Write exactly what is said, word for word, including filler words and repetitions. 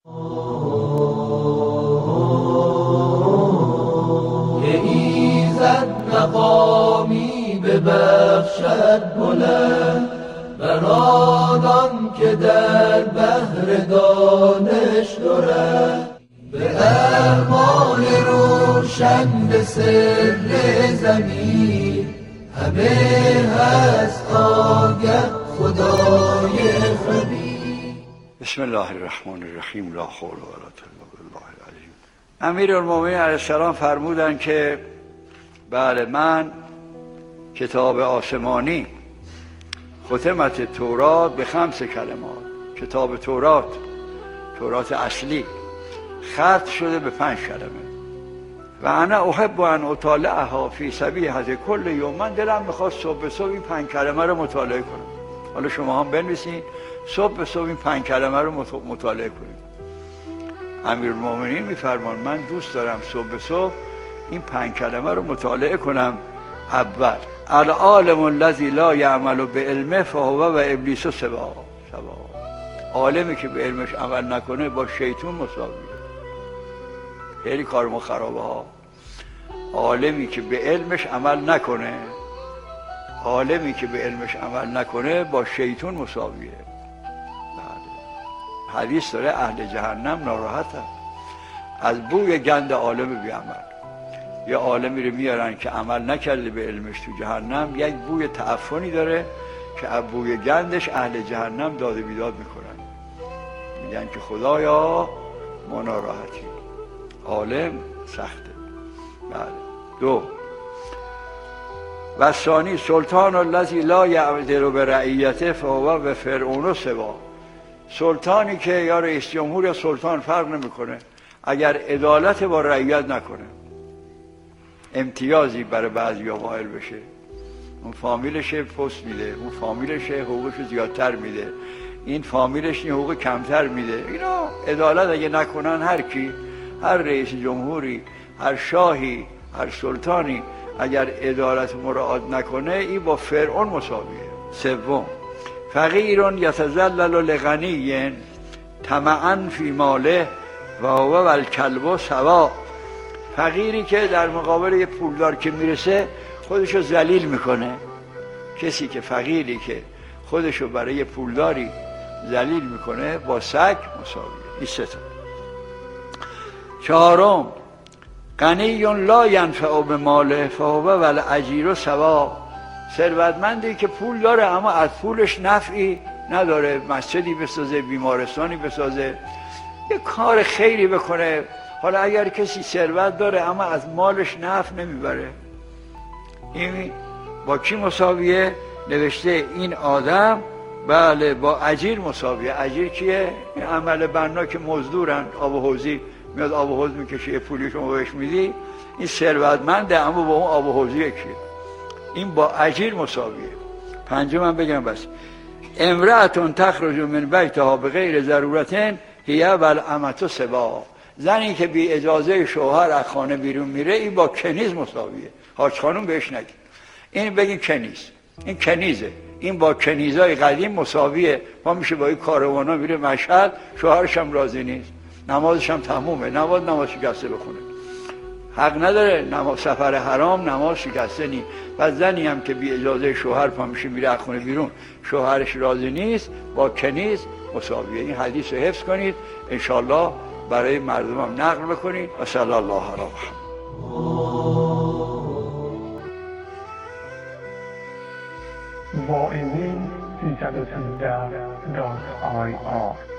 که ایزد مقامی ببخشد بلند بر آنان که در بحر دانش دارند، به ارمان روشن به سر زمین همه هست آگه خدای خبیر. بسم الله الرحمن الرحیم. لا حول ولا قوة الا بالله العظیم. امیرالمومنین علیه السلام فرمودند که بله، من کتاب آسمانی ختمت تورات به خمس کلمات، کتاب تورات، تورات اصلی ختم شده به پنج کلمه. و انا احب ان اطالعها فی سبیحة کل یوم. من دلم میخواد صبح به صبح این پنج کلمه رو مطالعه کنم. حالا شما هم بنویسین صبح به صبح این پنج کلمه رو مطالعه کنید. امیرالمومنین میفرمان من دوست دارم صبح به صبح این پنج کلمه رو مطالعه کنم. اول، العالم الذی لا یعمل بعلمه فهو و ابلیس سوا. عالمی که به علمش عمل نکنه با شیطان مساویه. خیلی کار ما خرابه ها. عالمی که به علمش عمل نکنه عالمی که به علمش عمل نکنه با شیطان مساویه. حدیث داره اهل جهنم ناراحتن از بوی گند عالم بی عمل. یه عالمی رو میارن که عمل نکرده به علمش تو جهنم، یک بوی تعفنی داره که از بوی گندش اهل جهنم داد و بیداد میکنن، میگن که خدایا ما ناراحتیم. عالم سخته. بله. دو، و ثانی، سلطان الذی لا یعدل برعیته فهو و فرعون سوا. سلطانی که یا رئیس جمهور یا سلطان فرق نمیکنه، اگر عدالت با رعیت نکنه، امتیازی برای بعضیا قائل بشه، اون فامیلش پست میده، اون فامیلش حقوقش زیادتر میده، این فامیلش این حقوق کمتر میده، اینا عدالت اگه نکنن، هر کی، هر رئیس جمهوری، هر شاهی، هر سلطانی اگر عدالت مراعات نکنه، این با فرعون مساویه. سوم، فقیر یتذلل لغنی طمعا فی ماله و هو والکلب سوا. فقیری که در مقابل یه پولدار که میرسه خودشو ذلیل میکنه. کسی که فقیری که خودشو برای یه پولداری ذلیل میکنه با سگ مساویه. این سه تا. چهارم، غنی لا ینفع بماله فهو والاجیر سوا. ثروتمندی که پول داره اما از پولش نفعی نداره، مسجدی بسازه، بیمارستانی بسازه، یه کار خیری بکنه. حالا اگر کسی ثروت داره اما از مالش نفع نمیبره، این با کی مساویه؟ نوشته این آدم بله با اجیر مساویه. اجیر کیه؟ این عمل بنا که مزدورن، آب و حوضی میاد آب و حوض میکشه، یه پولی شما بهش میدی، این ثروتمنده اما با اون آب و حوضی کیه؟ این با اجیر مساویه. پنجم من بگم بس، امرأتون تخرج من بیتها بغیر ضرورتن هی والامة سوا. زنی که بی اجازه شوهر از خانه بیرون میره، این با کنیز مساویه. حاج خانم بهش نگید، این بگین کنیز، این کنیزه، این با کنیزای قدیم مساویه. ما میشه با این کاروانا میره مشهد، شوهرش هم راضی نیست، نمازش هم تمومه، نماز نماز شکسته بخونه، حق نداره. نماز سفر حرام نماز شکسته نیست. و زنی هم که بی اجازه شوهر پا میشه میره از خونه بیرون، شوهرش راضی نیست، با کنیز مساویه. این حدیث رو حفظ کنید، انشالله برای مردم هم نقل بکنید. و صلی الله علی محمد. با ایمین سیصد و سیزده دات آی آر